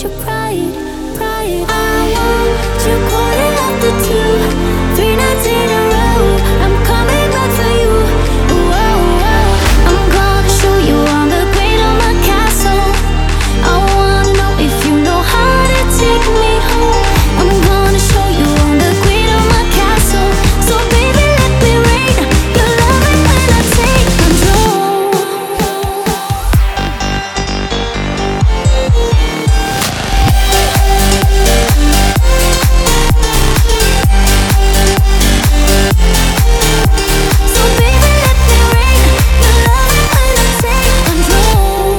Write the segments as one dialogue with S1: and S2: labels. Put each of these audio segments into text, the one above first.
S1: your pride, pride. I want you quarter after 2, 3 nights in a row. I'm coming back for you. Whoa, whoa. I'm gonna show you on the green of my castle. I wanna know if you know how to take me home. I'm gonna show you on the green of my castle. So baby, let me rain your loving when I take control. So baby, let me rain your loving when I take control.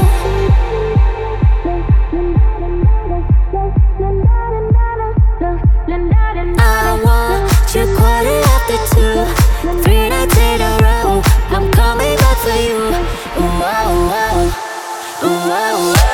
S1: I want you quarter after 2, 3 nights in a row. I'm coming back for you. Ooh, oh, oh. Ooh, oh, oh.